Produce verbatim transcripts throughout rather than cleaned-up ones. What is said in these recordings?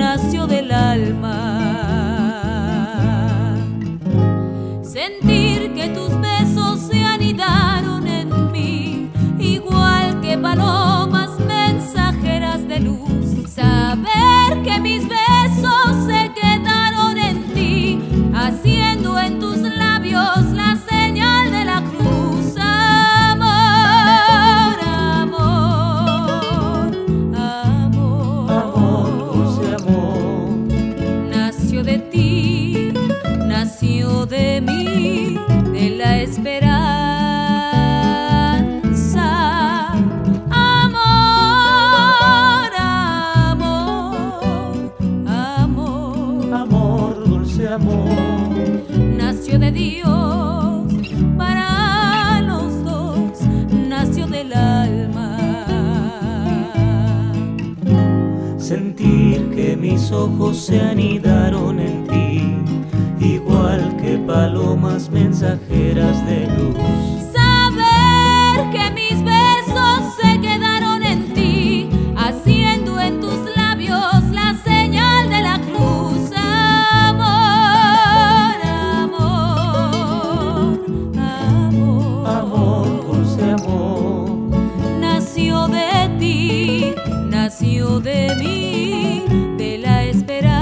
nació del alma. Sentir que tus besos se anidaron en mí, igual que palomas mensajeras de luz. Saber que mis besos se quedaron en ti, haciendo en tus labios la señal de la cruz. Amor, amor, amor, amor, dulce amor. Nació de ti, nació de mí, de la esperanza. Amor, amor, amor, amor, dulce amor. Nació de Dios para los dos, nació del alma. Sentir que mis ojos se anidaron en ti, igual que palomas mensajeras de luz. Saber que mis besos se quedaron en ti, haciendo en tus labios la señal de la cruz. Amor, amor, amor, amor, dulce amor. Nació de ti, nació de mí, de la esperanza.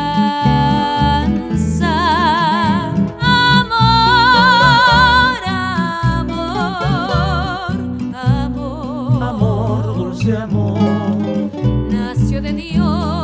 Amor, amor, amor, amor, dulce amor. Nació de Dios